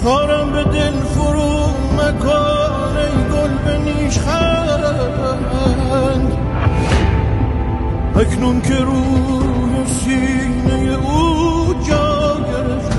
خارم به دل فرو مکن ای گل به نیشخند اکنون که روی سینه او جا گرفت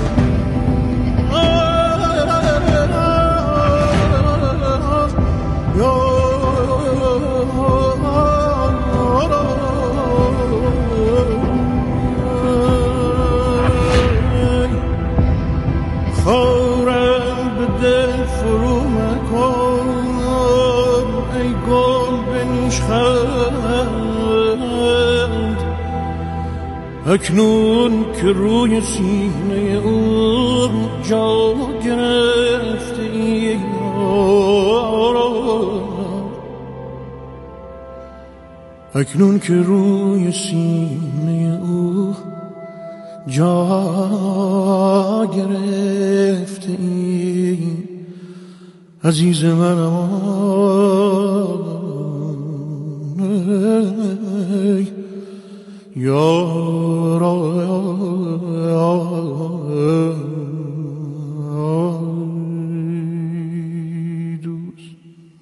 خارم به دل فرو مکن ای گل به نیشخند اکنون که روی سینه او جا گرفته ای اکنون که روی سینه او جا گرفته ای عزیز منم یارا دوست.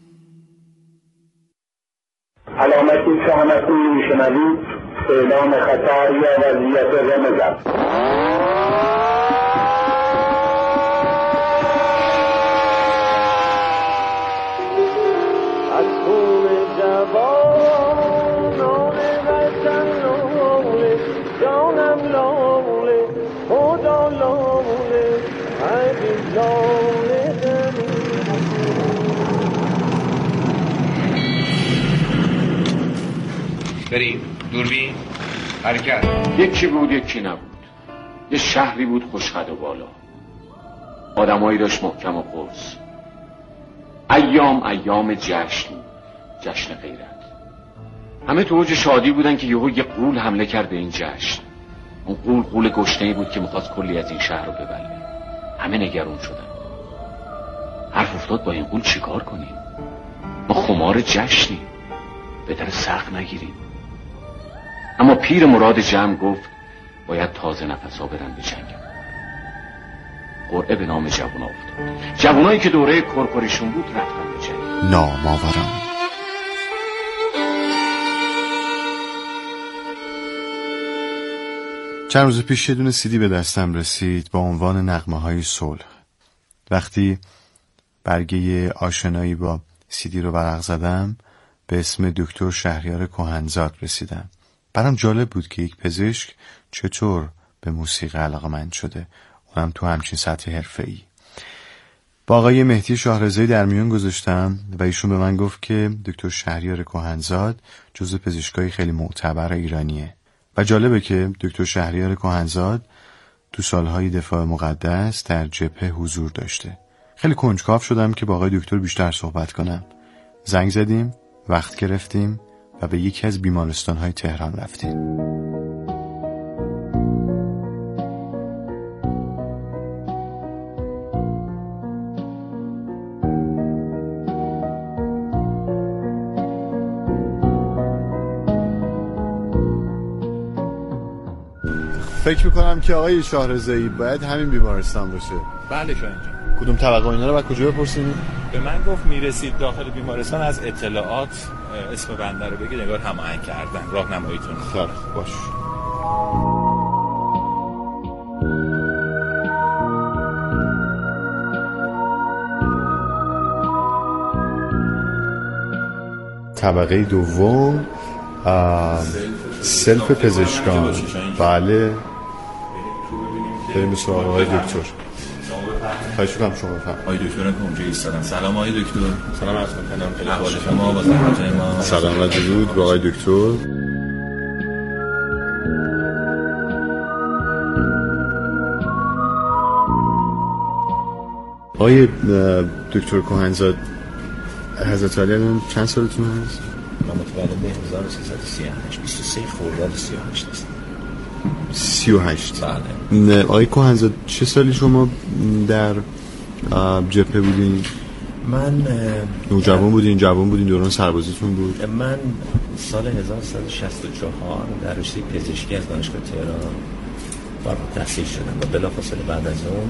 علامتی که همکنون میشنوید اعلام خطر یا وضعیت رمز است. از خون جوانان وطن لاله جانم لاله خدا لاله عزیز لاله بریم دوربین حرکت. یکی بود یکی نبود. یه شهری بود خوشخد و بالا، آدمایی داشت محکم و قرص. ایام جشن غیرت. همه تو اوج شادی بودن که یهو یه غول حمله کرد به این جشن. اون غول گشنه‌ای بود که می‌خواست کلی از این شهر رو ببله. همه نگران شدن. حرف افتاد با این غول چیکار کنیم؟ ما خمار جشنیم، بهتره سخت نگیریم. اما پیر مراد جمع گفت باید تازه نفسا برن به جنگ. قرعه به نام جوونا افتاد. جوونایی که دوره کرکریشون بود رفتن به جنگ. نامآوران. چند روز پیش یه دونه CD به دستم رسید با عنوان نغمه‌های صلح. وقتی برگه آشنایی با CD رو ورق زدم به اسم دکتر شهریار کهنزاد رسیدم. برام جالب بود که یک پزشک چطور به موسیقی علاقه‌مند شده، اونم تو همچین سطح حرفه‌ای. با آقای مهدی شاهرضایی در میون گذاشتم و ایشون به من گفت که دکتر شهریار کهنزاد جزو پزشکای خیلی معتبر ایرانیه و جالبه که دکتر شهریار کهنزاد تو سالهای دفاع مقدس در جبهه حضور داشته. خیلی کنجکاو شدم که با آقای دکتر بیشتر صحبت کنم. زنگ زدیم، وقت گرفتیم و به یکی از بیمارستان‌های تهران رفتیم. فکر میکنم که آقای شاهرضایی باید همین بیمارستان باشه. بله شاید. کدوم طبقه اینا رو باید کجا بپرسیم؟ به من گفت میرسید داخل بیمارستان از اطلاعات اسم بنده رو بگید، انگار هماهنگ کردن. راهنماییتون. خب باش. طبقه دوم سلف پزشکان. بله بریم سراغ آقای دکتر. خواهش می‌کنم شما بفرمایید. آقای دکتر که اونجا ایستادن. سلام آقای دکتر. سلام عرض می‌کنم. احوال شما با زحمت ما. سلام و درود به آقای دکتر. آقای دکتر کهنزاد، حضرت علی الان چند سالتون هست؟ من متولد 1338 23 خرداد 38 هستم. 38. بله. آقای کهنزاد چه سالی شما در جبهه بودین؟ من نوجوان بودین، جوان بودین، دوران سربازیتون بود؟ من سال 1164 در رشته پزشکی از دانشگاه تهران وارد تحصیل شدم و بلافاصله بعد از اون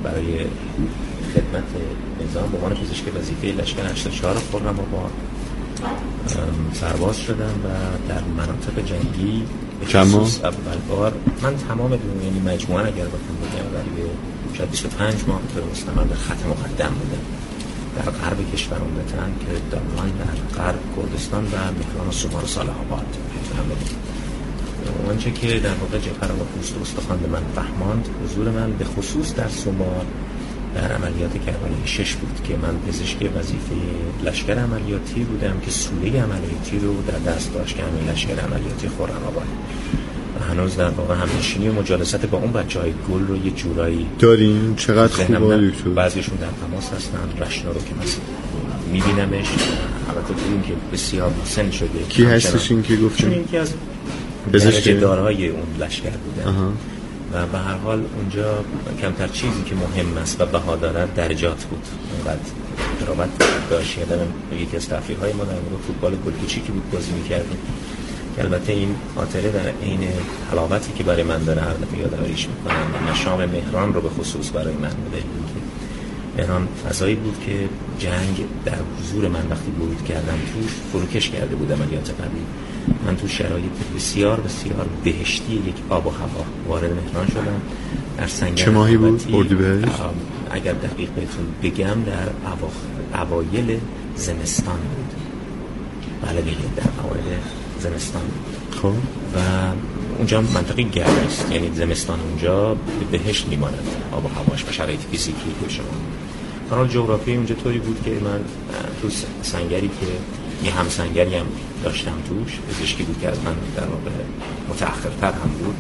برای خدمت نظام به عنوان پزشک وظیفه لشکر 84 خرم‌آباد سرباز شدم و در مناطق جنگی چند ماه؟ اول بار من تمام یعنی مجموعاً اگر بخوام بگم برای شاید 25 ماه به مستمر در خط مقدم بودم در غرب کشور عمدتاً که دامغان در غرب کردستان و مهران و سومار و صالح آباد میتونم بگم. آنچه که در واقع جعفر آقا پوست استخوان به من فهماند حضور من به خصوص در سومار در عملیات کربلای 6 بود که من پزشک وظیفه لشکر عملیاتی بودم که سوله عملیاتی رو در دست داشت که همین لشکر عملیاتی خرم‌آباد و هنوز در واقع همنشینی و مجالست با اون بچهای گل رو یه جورایی دارین. چقدر خوبه دکتر. بعضیشون در تماس هستن. رشنا رو که مثلا میبینمش، البته دیدیم که بسیار مسن شده. کی هستش این که گفتین؟ چون یکی از درجه دارهای اون لشکر بودن و به هر حال اونجا کمتر چیزی که مهم است و بها دارد درجات بود. اونقدر قرابت داشت. یادم یکی از تفریح‌های ما در مورد فوتبال گلکوچیکی بود بازی می‌کردیم که البته این خاطره در عین حلاوتی که برای من داره هر دفعه یادآوریش می‌کنم و مشام مهران رو به خصوص برای من بوده. مهران فضایی بود که جنگ در حضور من وقتی ورود کردم توش فروکش کرده بود عملیات قبلی. من تو شرایط بسیار بسیار بهشتی یک آب و هوا وارد مهران شدم. در سنگر چه ماهی بود؟ اردیبهشت؟ اگر دقیق بهتون بگم در اوایل زمستان بود. بله دیگه در اوایل زمستان بود. خب و اونجا منطقه گرم است، یعنی زمستان اونجا به بهشت میماند آب و هواش و شرایط فیزیکی که شما. حال جغرافی اونجا طوری بود که من تو سنگری که یه همسنگری هم داشتم توش، پزشکی بود که از من در واقع متأخرتر هم بود.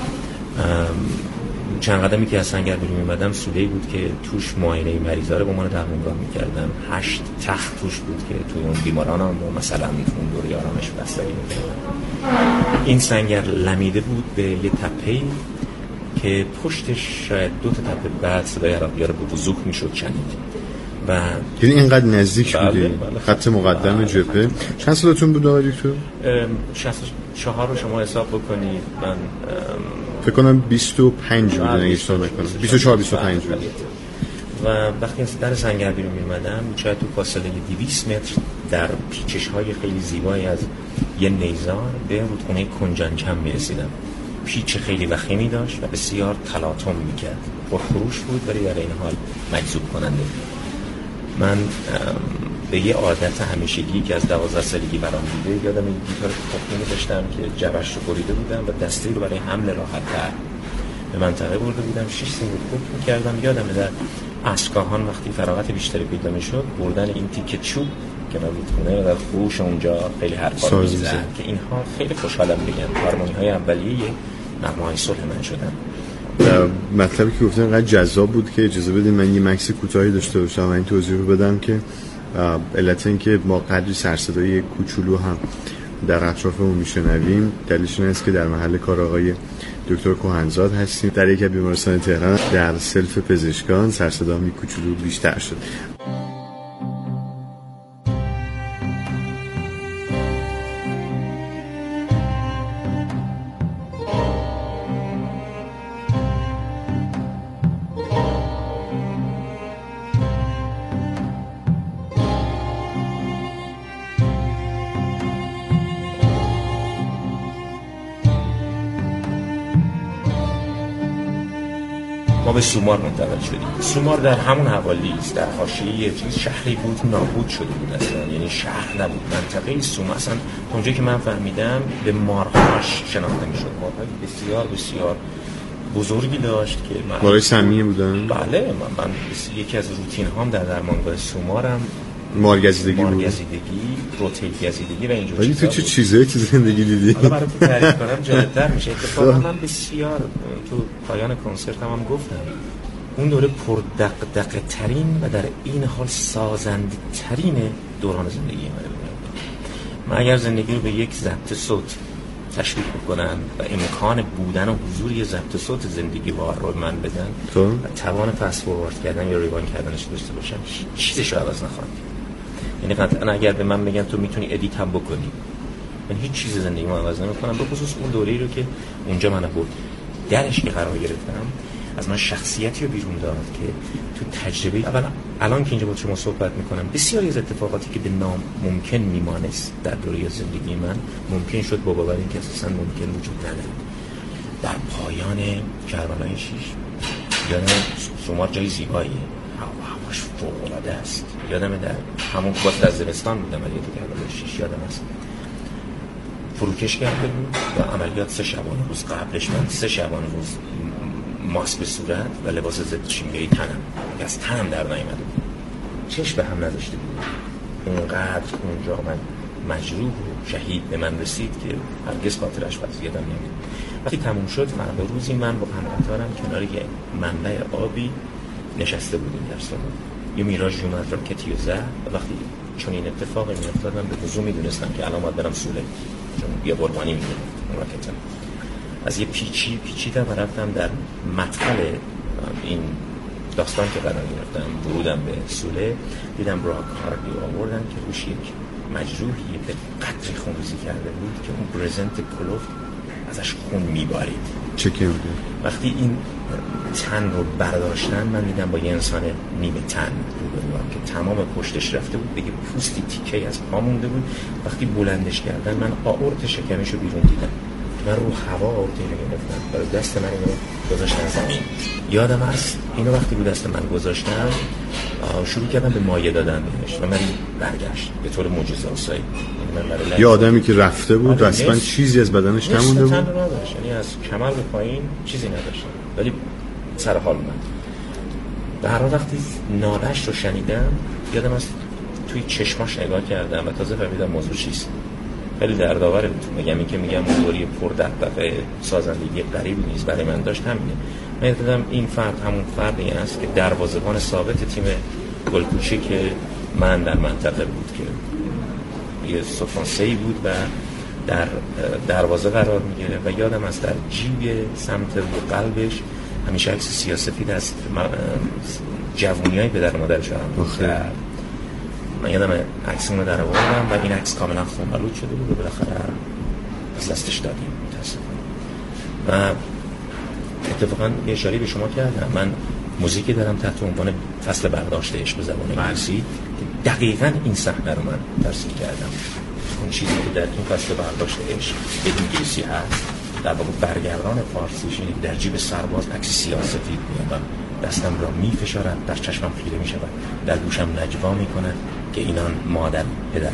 چند قدمی که از سنگر بیرون میمدم سوله‌ای بود که توش معاینه مریضا رو با من درمونگاه میکردم. 8 تخت توش بود که توی اون بیماران هم مثلا اون دوری آرامش بستری میکردم. این سنگر لمیده بود به یه تپه‌ای که پشتش شاید 2 تا تپه بعد صدای عربی‌ها رو به وضوح میشد شنید. و یعنی اینقدر نزدیک بودی خط مقدم جبهه. چند سالتون بود آقای دکتر؟ 64 رو شما حساب بکنید. من فکر کنم 25 بود اگه اشتباه نکنم. 24 25 بود. و وقتی از در سنگر بیرون می‌اومدم شاید تو فاصله 200 متر در پیچش‌های خیلی زیبایی از یه نیزار به رودخونه کنجانچم می‌رسیدم. پیچ خیلی وخیمی داشت و بسیار تلاطم می‌کرد. پرخروش بود ولی در این حال مجذوب کننده. من به یه عادت همیشگی که از 12 سالگی برام بوده، یادم این گیتار تخمینی داشتم که جبش رو بریده بودم و دستی رو برای حمل راحت‌تر به منطقه برده بودم. 6 سینگل کوک می‌کردم. یادم در اسکاهان وقتی فراغت بیشتری پیدا می‌شد بردن این تیکه چوب کنار رودخونه و در خوش اونجا خیلی حرفا می‌زدن که اینها خیلی خوشحالم بگم هارمونی‌های اولیه نغمه‌های صلح من شدن. مطلبی که گفتن انقدر جذاب بود که اجازه بدین من یه مکس کوتاهی داشته باشم و این توضیح رو بدم که علت این که ما قدری سرصدای کوچولو هم در اطرافمون میشنویم دلیلش این است که در محل کار آقای دکتر کهنزاد هستیم. در یک بیمارستان تهران در سلف پزشکان سرصدا می کوچولو بیشتر شد. ما به سومار منتقل شدیم. سومار در همون حوالی است، در حاشیه یه چیز شهری بود نابود شده بود اصلا، یعنی شهر نبود. منطقه سومار اصلا اونجایی که من فهمیدم به مارهاش شناخته میشد. مارهای بسیار بسیار بزرگی داشت که مارهای سمیه بودن. بله من یکی از روتین هام در درمانگاه سومارم مارگزیدگی بود. روتیل گزیدگی و اینجور ولی تو چه چیزایی تو زندگی دیدی؟ حالا برای تو تعریف کنم جالب‌تر میشه. اتفاقا من بسیار تو پایان کنسرت هم گفتم اون دوره پر دغدغه ترین و در این حال سازنده ترین دوران زندگی من بود. من اگر زندگی رو به یک ضبط صوت تشبیه بکنم و امکان بودن و حضور یه ضبط صوت زندگی وار رو من بدن و توان فست فوروارد کردن یا ریوایند کردنش داشته باشم، چیزش رو عوض نخواهم. یعنی قطعا اگر به من میگن تو میتونی ادیت هم بکنی، من هیچ چیز زندگی ما عوض نمی‌کنم، به خصوص اون دوره‌ای رو که اونجا من بود درش که قرار گرفتم. از من شخصیتی رو بیرون داد که تو تجربه اولا الان که اینجا با شما صحبت میکنم بسیاری از اتفاقاتی که به نام ممکن میمانست در دوره زندگی من ممکن شد با باور اینکه اساسا ممکن وجود نداره. در پایان کربلای 6 یادم شمار جای زیباییه، هواش فوق‌العاده است. یادم در همون وقت از زمستان بودم ولی تو کربلای 6 یادم است فروکش کرده بود و عملیات 3 شبانه روز قبلش من 3 شبانه روز ماسک به صورت و لباس ضد شیمیایی تنم که از تنم در نیامده بود، چشم به هم نداشته بود. اونقدر اونجا من مجروح و شهید به من رسید که هرگز خاطرش از یادم نمیاد. وقتی تموم شد فردا روزی من با همکارم کنار یه منبع آبی نشسته بودیم در سالن. یه میراژ اومد راکتی و زد و وقتی چون این اتفاقی میافتاد من به وضوح میدونستم که الان باید برم سوله، چون یه قربانی میگیرم راکتم. از یه پیچیدم و رفتم در مدخل این داستان که قرار گرفتم ورودم به سوله، دیدم راکاردی آوردن که روش یک مجروحی به قدری خونریزی کرده بود که اون برزنت کلوف ازش خون میبارید. چکه بوده؟ وقتی این تن رو برداشتن من دیدم با یه انسان نیمه تن روبروام که تمام پشتش رفته بود، بگه پوستی تیکه از پا مونده بود. وقتی بلندش کردن من آورت شکمش رو بیرون دیدم. من رو هوا آورتی رو گرفتم برای دست من اینو گذاشتن زمین. یادم هست اینو وقتی رو دست من گذاشتن شروع کردم به مایه دادن بهش و من برگشت به طور معجزه‌آسایی. یه آدمی که رفته بود رسما چیزی از بدنش نمونده بود، نداشت، یعنی از کمر به پایین چیزی نداشت ولی سر حال من. به هر حال وقتی نالش رو شنیدم یادم هست توی چشماش نگاه کردم و تازه فهمیدم موضوع چیست. خیلی دردآوره بود. میگم موضوعی پر دغدغه سازندگی غریبی نیست برای من داشت همینه. من دیدم این فرد همون فردی است که دروازه‌بان ثابت تیم گلکوچی که من در منطقه بود که یه سوفانسه‌ای بود و در دروازه قرار میگیره و یادم از در جیب سمت قلبش همیشه عکس سیاه‌سفید از جوونیای پدر و مادرش هم من یادم عکسمون رو در آوردم و این عکس کاملا خون‌آلود شده بود و بالاخره از دستش دادیم متاسفانه. و اتفاقا یه اشاره به شما کردم من موزیکی دارم تحت عنوان فصل برداشت عشق به زبان انگلیسی که دقیقاً این صحنه رو من ترسیم کردم. اون چیزی که در این فصل برداشت عشق به انگلیسی هست در واقع برگردان فارسیش اینه در جیب سرباز عکس سیاه‌سفید می‌بینم، دستم را می‌فشارد، در چشمم خیره می‌شود، در گوشم نجوا می‌کند که اینان مادر پدر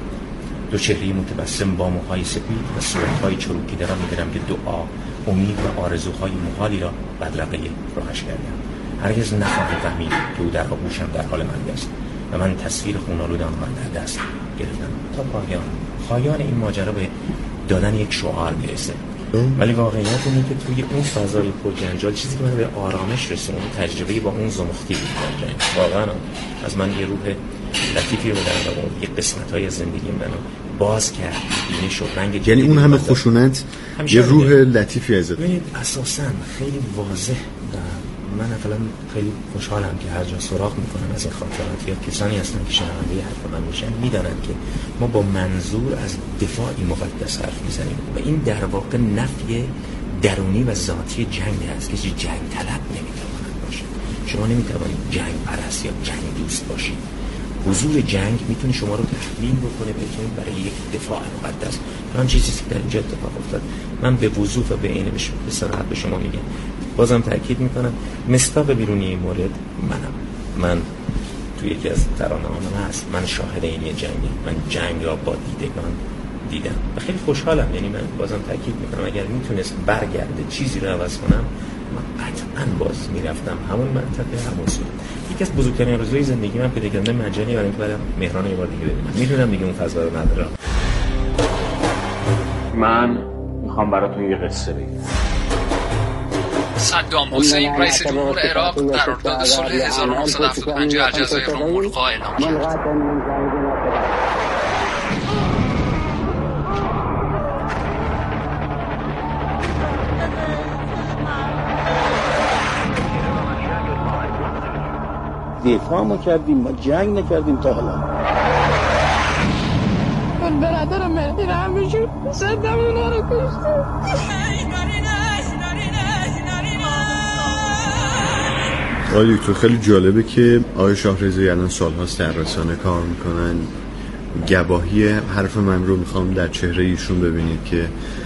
دو چهره متبسم با موهای سپید و صورت‌های چروکیده را می‌بینم که دعا، امید و آرزوهای محالی را بدرقه راهش کردم. هرگز نخواهم فهمید که او در آغوشم در حال مرگ است و من تصویر خون‌آلود آن را در دست گرفتم تا پایان این ماجرا به دادن یک شعار برسه. ولی واقعیت اینه که توی اون فضای پرجنجال چیزی که من به آرامش رسوند تجربه با اون زمختی بود. واقعا از من یه روح لطیفی رو در آورد، یه قسمت‌های از زندگی منو باز کرد، بینش شد رنگ. یعنی اون همه خشونت یه روح لطیفی ازت. ببینید اساساً خیلی واضح من اصلا خیلی خوشحالم که هر جا سراغ میکنم از این خاطرات یا کسانی هستن که شنونده حرف من میشن میدانن که ما با منظور از دفاعی مقدس حرف میزنیم و این در واقع نفی درونی و ذاتی جنگ هست که جنگ طلب نمیتواند باشه. شما نمیتوانید جنگ پرست یا جنگ دوست باشید. حضور جنگ میتونه شما رو تحمیل بکنه بتونید برای یک دفاع مقدس. من چیزی که در اینجا اتفاق افتاد من به وضوح و به عین به صراحت به شما میگم. بازم تاکید میکنم مصداق بیرونی این مورد من توی یکی از ترانه‌هام هست من شاهد این جنگی، من جنگ را با دیدگان دیدم و خیلی خوشحالم. یعنی من بازم تاکید میکنم اگر میتونست برگرده چیزی رو عوض کنم من قطعاً باز میرفتم همون منطقه همون سو. یکی از بزرگترین آرزوهای زندگی من پیدا کردن مجانی برای اینکه برم مهران یه بار دیگه ببینم. میدونم دیگه اون فضا رو ندارم. من میخوام براتون یه قصه بگم. صدام حسین رئیس جمهور عراق قرارداد صلح 1975 الجزایر را ملغا اعلام کرد. دفاع ما کردیم، ما جنگ نکردیم تا حالا. من برادرم مهدی همیشه صدام اونا رو کشته. آقای دکتر خیلی جالبه که آقای شاهرضایی الان سال‌هاست در رسانه کار میکنن. گواهی حرف من رو میخوام در چهره ایشون ببینید که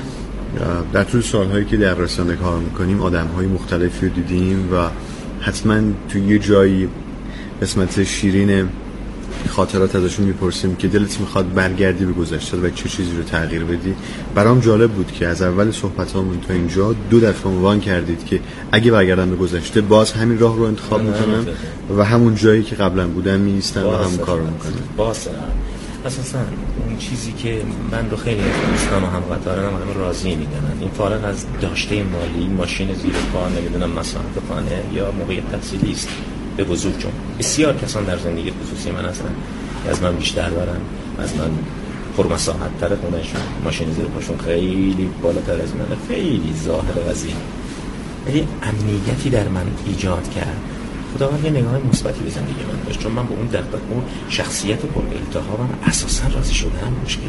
در طول سالهایی که در رسانه کار میکنیم آدم‌های مختلفی رو دیدیم و حتما تو یه جایی قسمت شیرین خاطرات ازشون میپرسیم که دلت میخواد برگردی به گذشته و چه چیزی رو تغییر بدی. برام جالب بود که از اول صحبتامون تا اینجا 2 دفعه عنوان کردید که اگه برگردم به گذشته باز همین راه رو انتخاب میکنم و همون جایی که قبلا بودم میایستم و همون کار رو میکنم. باز اساسا اون چیزی که من رو خیلی دوستان و هموطنان همه راضی میدونن، این فارغ از داشته مالی، ماشین زیر پا، نمیدونم مصرف خانه یا موقعیت تحصیلی است، به وضوح چون بسیار کسان در زندگی خصوصی من هستن از من بیشتر دارن، از من پرمساحت تر خونهشون، ماشین زیر پاشون خیلی بالاتر از من، خیلی ظاهر وضعی، ولی امنیتی در من ایجاد کرد. خداوند یه نگاه مثبتی به زندگی من داشت، چون من با اون دغدغه، اون شخصیت پر التهابم اساسا راضی شدم مشکل.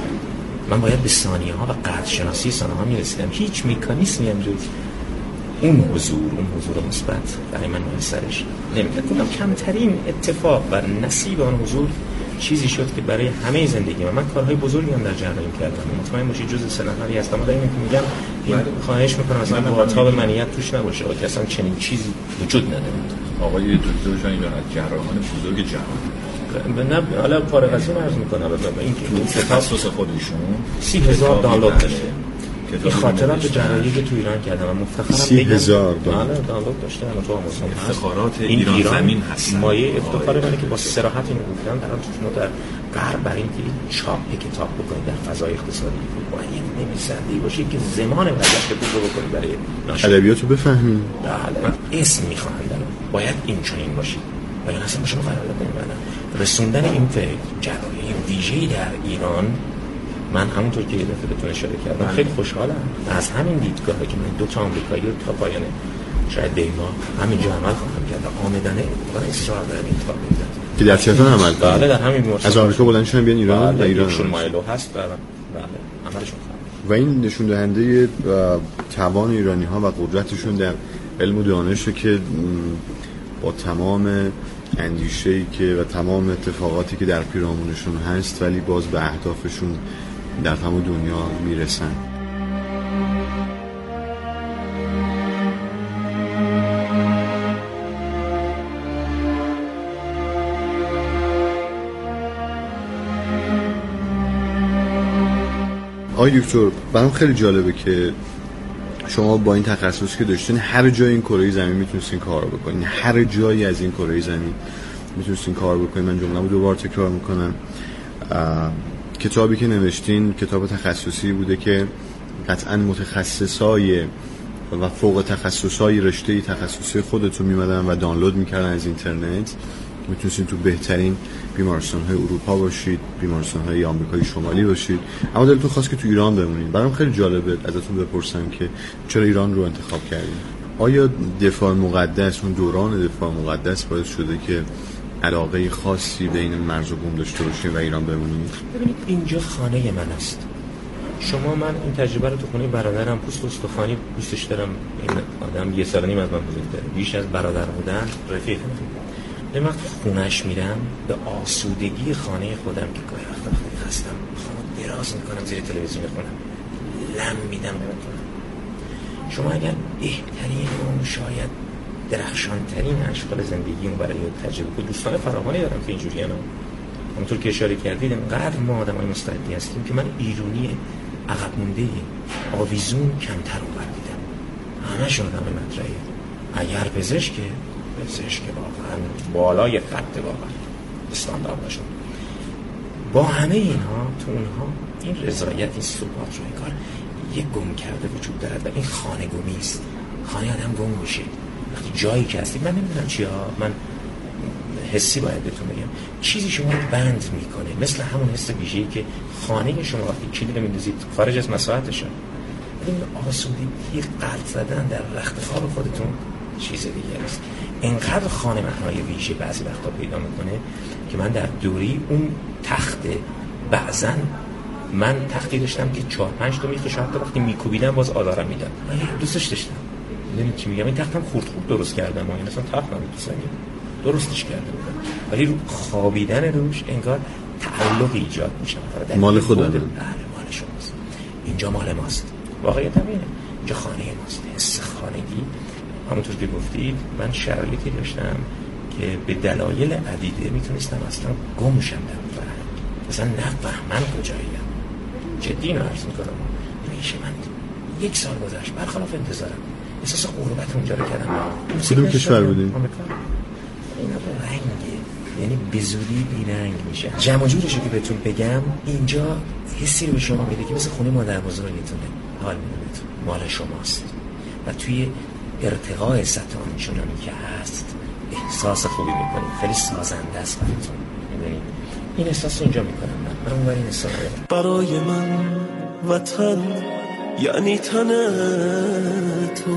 من باید به ثانیه ها و قدر شناسی ثانیه ها میرسیدم. هیچ مکانیزمی هم جز اون حضور مثبت برای من میسرش نمیدونم. کنم کمترین اتفاق و نصیب آن حضور چیزی شد که برای همه زندگی من کارهای بزرگی هم در جراحی کردم. مطمئن باشید جز 3 نفری هستم و دارم میگم این خواهش میکنم اصلا با منیت توش نباشه که اصلا چنین چیزی وجود نداره. آقای دکتر جان از جراحان بزرگ جهان نه حالا فارغ از این عرض میکنم این که تخصص خودشون 30,000 دانلود داشته. این خاطرات جراحی که تو ایران کردم و مفتخرم 30,000 دانلود داشته. انا تو آموزش افتخارات ایران زمین هست. مایه افتخار منه که با صراحت اینو گفتم در غرب برای اینکه چاپ کتاب بکنید در فضای اقتصادی باید نویسنده باشی که زمان برگشت پول رو بکنی برای ناشر. ادبیاتو بفهمید. بله اسم میخوان باید این چنین باشی. ولی اصلا با شما قرارداد نمی‌بندم. رسوندن این فکر جراحی ویژه‌ای در ایران، من همونطور که یه دفعه بهتون اشاره کردم خیلی خوشحالم از همین دیدگاهی که من 2 آمریکایی رو تا پایان شاید دیما همینجا عمل خواهم کرد. آمدنه واقعا اصرار دارم این کار می‌کنم که در چطور عمل کنید؟ بله در همین مورد از آمریکا بلند شدن بیان ایران و ایران شون مایلو هست. بله عملشون و این نشون دهنده توان ایرانی‌ها و قدرتشون در علم و دانشه که با تمام اندیشه‌ای که و تمام اتفاقاتی که در پیرامونشون هست ولی باز به اهدافشون در تمام دنیا میرسن. آقای دکتر برام خیلی جالبه که شما با این تخصصی که داشتین هر جای این کره زمین میتونستین کار بکنین، هر جایی از این کره زمین میتونستین کار بکنین. من جمله‌مو 2 بار تکرار میکنم. کتابی که نوشتین کتاب تخصصی بوده که قطعاً متخصصای و فوق تخصصای رشته تخصصی خودتون میمدن و دانلود میکردن از اینترنت. میتونستین تو بهترین بیمارستان‌های اروپا باشید، بیمارستان‌های آمریکای شمالی باشید، اما دلتون خواست که تو ایران بمونید. برام خیلی جالبه ازتون بپرسم که چرا ایران رو انتخاب کردین؟ آیا دفاع مقدس، اون دوران دفاع مقدس باعث شده که علاقه خاصی بین مرز و بوم داشته باشین و ایران بمونید؟ ببینید اینجا خانه من است. شما من این تجربه رو تو خونه برادرم پوست استخوانی دوستش دارم. این آدم 1.5 سال از من بزرگتره، بیش از برادر بودن رفیق. من وقتی خونه‌اش میرم به آسودگی خانه خودم که گاهی وقتا خیلی خستم خودم دراز میکنم زیر تلویزیون خونم لم میدم بکنم. شما اگر بهترین و شاید درخشانترین اشکال زندگیمو برای تجربه کنید، دوستان فراوانی دارم که اینجوری هستن. همونطور که اشاره کردید انقدر ما آدمای مستعدی هستیم که من ایرونی عقب مونده آویزون کمتر اونور دیدم. همشون همه مطرحه. اگر پزشک واقعا بالای خط واقعا استاندارد باشه. با همه اینها تو اونها این رضایت، این ثبات روی کار یک گم کرده وجود دارد و این خانه گمی است. خانه آدم گم میشه وقتی جایی که هستی. من نمیدونم چیه، من حسی باید بهتون بگم چیزی شما رو بند میکنه، مثل همون حس ویژه‌ای که خانه شما وقتی کلید میندازید خارج از مساحتشه. این آسودگی قلط زدن در رخت خواب خودتون چیز دیگه است. اینقدر خانه معنای ویژه بعضی وقتا پیدا میکنه که من در دوری اون تخت، بعضا من تختی داشتم که 4-5 تا میخ شاید وقتی میکوبیدم باز آدارم میداد. من دوستش داشتم میدونی چی میگم؟ این تختم خورد درست کردم، یعنی اصلا تخت نبود تو سنگ، درستش کردم، ولی رو خوابیدن روش انگار تعلق ایجاد میشه. مال خودمه. بله مال شماست، اینجا مال ماست، واقعیت همینه، اینجا خانه ماست. حس خانگی، همونطور که گفتید من شرایطی داشتم که به دلایل عدیده میتونستم اصلا گم شم در فرهنگ، اصلا نفهمم کجاییم. جدی اینو عرض میکنم، میشه من 1 سال گذشت برخلاف انتظارم احساس غربت اونجا رو کردم. کدوم کشور بودین؟ اینا رنگه، یعنی به زودی بیرنگ میشه. جمع جورشو که بهتون بگم، اینجا حسی رو به شما میده که مثل خونه مادر بزرگتونه، حال میده بهتون مال شماست و توی ارتقاء سطح آنچنانی که هست احساس خوبی میکنید، خیلی سازنده است براتون. میدونید این احساس رو اینجا میکنم من اونور این احساس برای من وطن یعنی تن تو،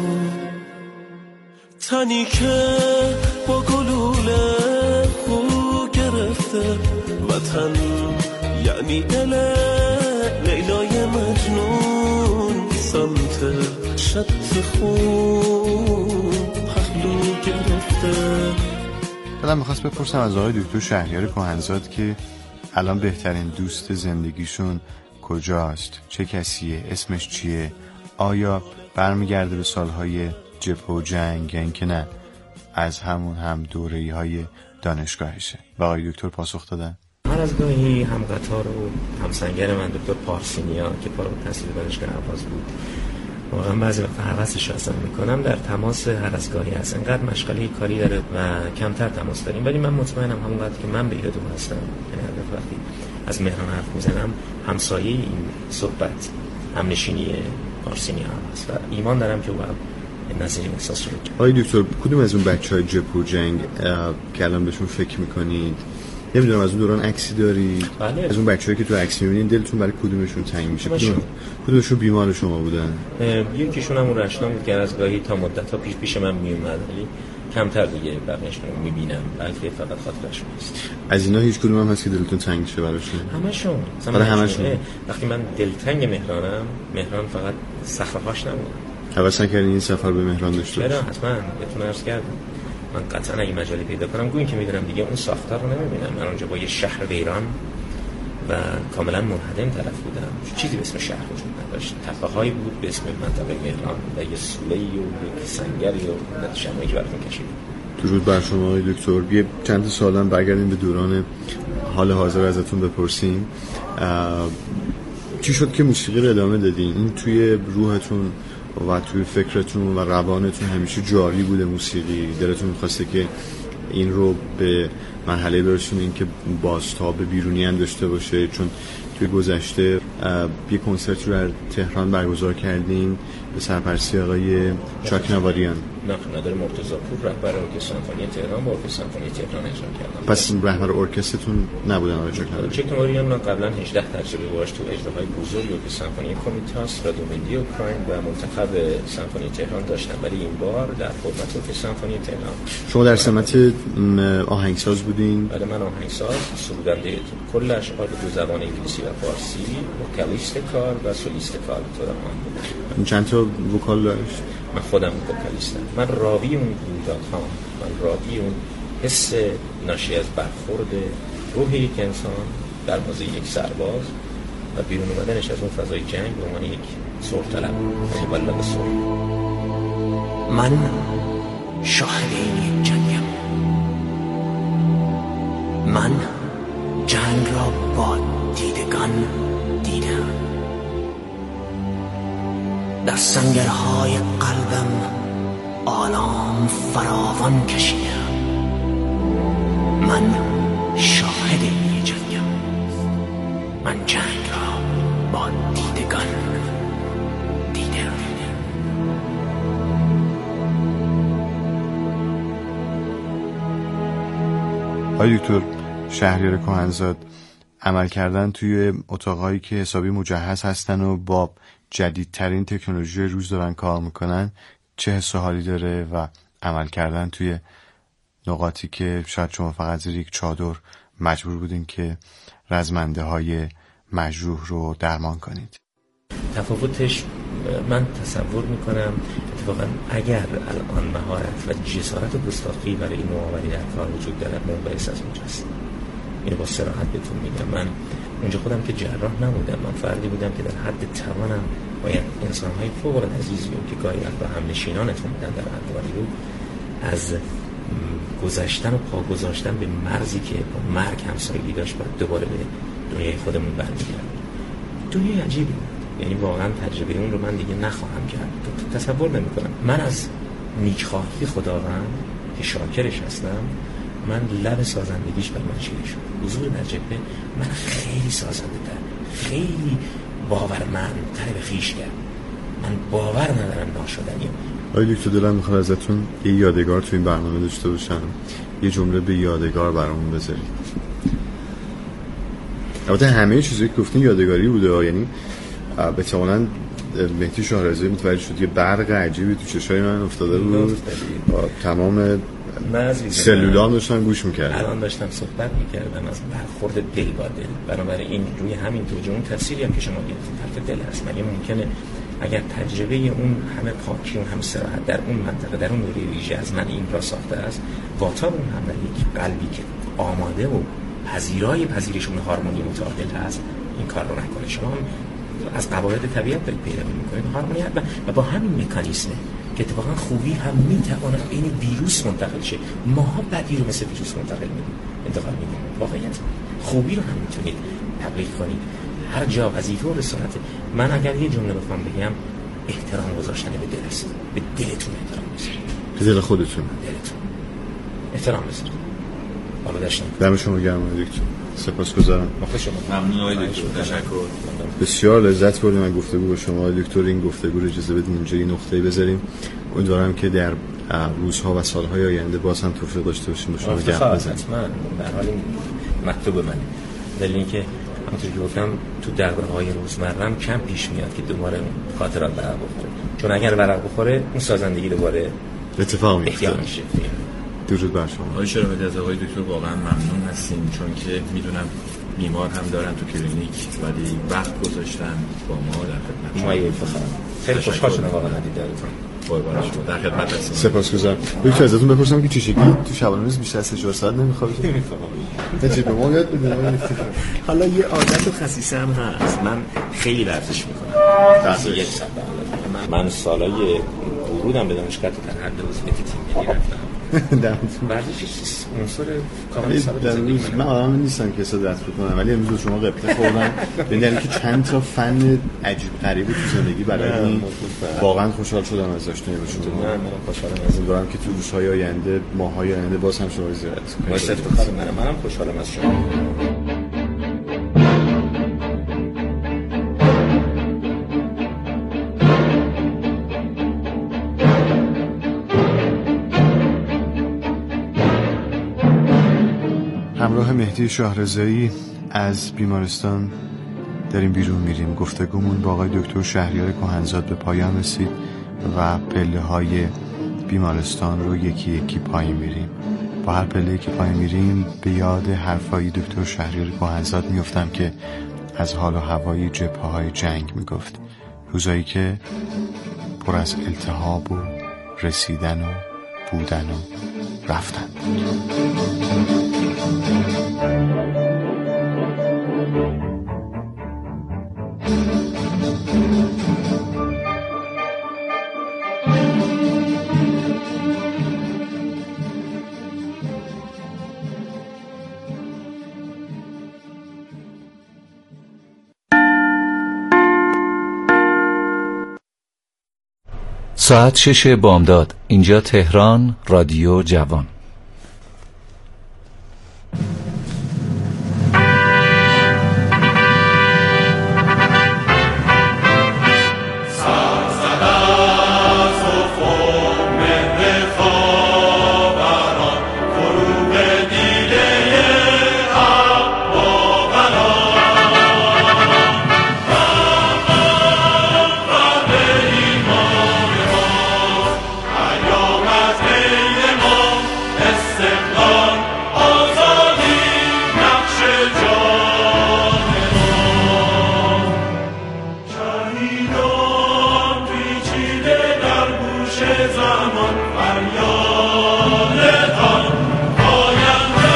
تنی که با گلوله خو گرفته، وطن یعنی دل لیلای مجنون سمت شط خون پهلو گرفته. دلم میخواست بپرسم از آقای دکتر شهریار کهنزاد که الان بهترین دوست زندگیشون کجاست؟ چه کسیه؟ اسمش چیه؟ آیا برمیگرده به سالهای جبهه و جنگ یا اینکه نه از همون هم دوره‌ای های دانشگاهشه؟ و آقای دکتر پاسخ دادن من از گاهی هم قطار و همسنگر من دکتر پارسینیا که فارغ التحصیل دانشگاه اهواز بود، واقعا بعضی وقتا حواسش اصلا میکنم در تماس هر از گاهی هست. انقدر مشغله کاری داره و کمتر تماس داریم، ولی من مطمئنم همونقدر که من به ایرادو هستم، یعنی وقتی از مهران حرف میزنم همسایه این صحبت همنشینی پارسینیا هم هست و ایمان دارم که او هم نظیر احساس رو کرد. آقای دکتر کدوم از اون بچهای جبهه و جنگ که الان بهشون فکر میکنید؟ نمیدونم از اون دوران عکسی دارید؟ بله. از اون بچه‌هایی که تو عکس می‌بینید دلتون برای کدومشون تنگ میشه؟ کدومشون بیمار شما بودن؟ یکیشون هم اون رشتام بود که از گاهی تا مدت‌ها پیش من میومد، ولی کمتر دیگه بقیه‌شون رو میبینم، بلکه فقط خاطرشون هست. از اینا هیچ کدوم هم هست که دلتون تنگ شه براشون؟ همشون. وقتی من دلتنگ مهران فقط صخره‌هاش نبود. حواس نکردین این سفر به مهران داشته باشه؟ چرا حتما بهتون عرض کردم. من قطعا اگه مجالی پیدا کنم گویی که میدونم دیگه اون ساختار رو نمیبینم. من اونجا با یه شهر ویران و کاملا منهدم طرف بودم، چیزی به اسم شهر وجود نداشت. تپه‌هایی بود به اسم منطقه مهران و یه سوله‌ای و یه سنگری و شمایی که براتون کشیدم. درود بر شما آقای دکتر. یه چند سالا برگردیم به دوران حال حاضر ازتون بپرسیم. چی شد که موسیقی رو ادامه دادین؟ این توی روحتون و توی فکرتون و روانتون همیشه جاری بوده موسیقی؟ دلتون می‌خواسته که این رو به مرحله برسونین که بازتاب بیرونی هم داشته باشه؟ چون توی گذشته یه کنسرت رو در تهران برگزار کردین به سرپرستی آقای چاک نواریان. نادر مرتضی پور رهبر ارکستر سمفونی تهران با ارکستر سمفونی تهران اجرا کردم. پس رهبر ارکسترتون نبودن آقای چاک نواریان؟ چاک نواریان من قبلا 18 تجربه باهاش تو اجراهای بزرگ ارکستر سمفونی کمیتاس، رادیو ملی اوکراین و منتخب سمفونی تهران داشتم، ولی این بار در حرمت ارکستر سمفونی تهران. شما در سمت آهنگساز بودین؟ بله من آهنگساز، سرودنده کل اشعار دو زبان انگلیسی و فارسی، وکالیست کار و سولیست کار تو بودم. چند تا وکال داشت؟ من خودم وکالیستم. من راوی اون رویدادها، من راوی اون حس ناشی از برخورد روح یک انسان در موضع یک سرباز و بیرون اومدنش از اون فضای جنگ به عنوان یک سرطلب مبلغ صلح. من شاهد این جنگم. من جنگ را با دیدگان دیدم. در سنگرهای قلبم آلام فراوان کشیدم. من شاهد این جنگم. من جنگ را با دیدگان دیدم. آقای دکتر شهریار کهنزاد، عمل کردن توی اتاقایی که حسابی مجهز هستن و با جدیدترین تکنولوژی روز دارن کار میکنن چه حس و حالی داره و عمل کردن توی نقاطی که شاید شما فقط زیر یک چادر مجبور بودین که رزمنده های مجروح رو درمان کنید؟ تفاوتش من تصور میکنم اتفاقا اگر الان مهارت و جسارت و گستاخی برای این نوآوری در کار وجود دارد منبعث از اونجاست. اینو با صراحت بهتون میگم. من اونجا خودم که جراح نبودم، من فردی بودم که در حد توانم باید انسان‌های فوق‌العاده عزیزی که گاهی وقتا هم نشینانتون بودن در ادواری رو از گذشتن و پا گذاشتن به مرزی که با مرگ همسایگی داشت باید دوباره به دنیای خودمون برمیگردیم. دنیای عجیبی بود، یعنی واقعا تجربه اون رو من دیگه نخواهم کرد. تصور نمی‌کنم. من از نیکخواهی خداوند که شاکرش هستم، من لب سازندگیش بر من چیره شد. حضور در جبهه من خیلی سازنده تر، خیلی باورمندتر به خویش کرد. من باور ندارم ناشدنی. آقای دکتر دلم میخواد ازتون یه یادگار تو این برنامه داشته باشم، یه جمله به یادگار برامون بذارید. البته همه چیزایی که گفتین یادگاری بوده، یعنی به‌تمام مهدی شاهرضایی متوجه شد یه برق عجیبی تو چشای من افتاده بود، تمام سلولام داشتن گوش میکردن. الان داشتم صحبت میکردم از برخورد دل با دل. بنابراین روی همین توجه اون تفسیری هم که شما گفتید حرف دل هست. مگه ممکنه اگر تجربه اون همه پاکی، اون همه صراحت در اون منطقه، در اون دوره ویژه از من این را ساخته است، واتا اون هم یک قلبی که آماده و پذیرای پذیرشون هارمونی متعادل هست این کار رو نکنه؟ شما هم از قواعد طبیعت دارید پیروی میکنید، هارمونی هست و با همین مکانیزمه که اتفاقا خوبی هم میتواند این ویروس منتقل شه. ماها بدی رو مثل ویروس انتقال میدیم. واقعیت خوبی رو هم میتونید تبلیغ کنید هر جا وظیفه و رسالت. من اگر یه جمله بخوام بگم، احترام گذاشتن به دل است. به دلتون احترام بذارید، به دل خودتون دلتون احترام بذارید. حالا داشتم دم شما گرم دکتر، سپاسگزارم. ممنون آقای دکتر، تشکر. بسیار لذت بردم من گفتگو با شما آقای دکتر. این گفتگو رو اجازه بدین اینجا یه نقطه‌ای بذاریم. امیدوارم که در روزها و سالهای آینده باز هم توفیق داشته باشیم با شما گپ بزنیم. من در حال مکتوب منه، دلیل اینکه همونطور که گفتم تو درباره‌های روزمره‌ام کم پیش میاد که دوباره اون خاطرات برق بخوره، چون اگر برق بخوره اون سازندگی دوباره اتفاق میفته. درود بر شما. آقای شرافتی، از آقای دکتر واقعا ممنون هستیم، چون که میدونم بیمار هم دارن تو کلینیک ولی وقت گذاشتن با ما در خدمت. ما یه بخوام خیلی خوشحال شدم واقعا دیدارتون. قربان شما، در خدمت هستم. سپاسگزارم. دکتر ازتون بپرسم که چه شکلی تو شبانه روز بیشتر از 3-4 ساعت نمیخوابید؟ نمیخوام. به ما یاد بدید. حالا یه عادت خسیسه هم هست، من خیلی ورزش میکنم. تقریبا 1 ساعت من سالای ورودم به دانشگاه در حد عضویت تیم ملی رفتم. ورزش عنصر کاملا ثابت. من آدم نیستم که صدت بکنم، ولی امروز شما قبطه خوردم یعنی که چند تا فن عجیب غریبی تو زندگی برای واقعا خوشحال شدم از داشتن شما. من خوشحالم از این دارم که تو روزهای آینده، ماهای آینده باز هم شما رو زیارت کنم. منم خوشحالم از شما. همراه مهدی شاهرضایی از بیمارستان داریم بیرون میریم. گفتگومون با آقای دکتر شهریار کهنزاد به پایان رسید و پله های بیمارستان رو یکی یکی پایین میریم. با هر پله که پایین میریم به یاد حرفای دکتر شهریار کهنزاد میفتم که از حال و هوای جبهه‌های جنگ میگفت، روزایی که پر از التهاب و رسیدن و بودن و رفتن بود. ساعت 6 بامداد. اینجا تهران، رادیو جوان.